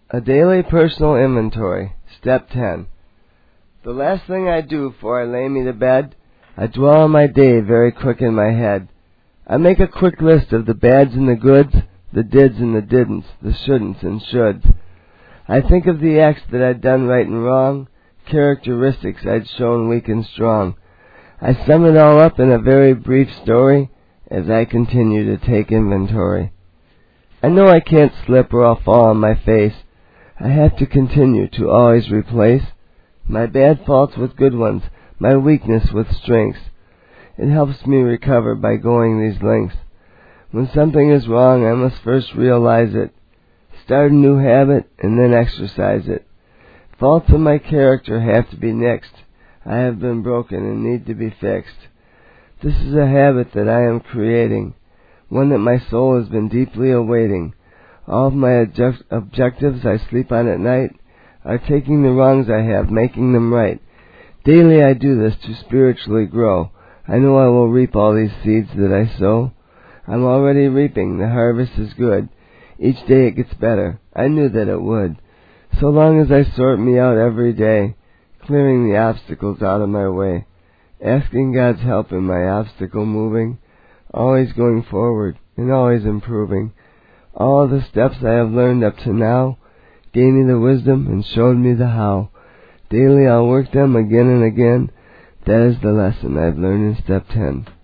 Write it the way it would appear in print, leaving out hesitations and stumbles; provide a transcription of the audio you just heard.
A daily personal inventory. Step 10. The last thing I do before I lay me to bed, I dwell on my day very quick in my head. I make a quick list of the bads and the goods, the dids and the didn'ts, the shouldn'ts and shoulds. I think of the acts that I'd done right and wrong, characteristics I'd shown weak and strong. I sum it all up in a very brief story as I continue to take inventory. I know I can't slip or I'll fall on my face. I have to continue to always replace my bad faults with good ones, my weakness with strengths. It helps me recover by going these lengths. When something is wrong, I must first realize it, start a new habit, and then exercise it. Faults in my character have to be nixed. I have been broken and need to be fixed. This is a habit that I am creating, one that my soul has been deeply awaiting. All of my objectives I sleep on at night are taking the wrongs I have, making them right. Daily I do this to spiritually grow. I know I will reap all these seeds that I sow. I'm already reaping. The harvest is good. Each day it gets better. I knew that it would. So long as I sort me out every day, clearing the obstacles out of my way, asking God's help in my obstacle moving, always going forward and always improving. All the steps I have learned up to now gave me the wisdom and showed me the how. Daily I'll work them again and again. That is the lesson I've learned in Step 10.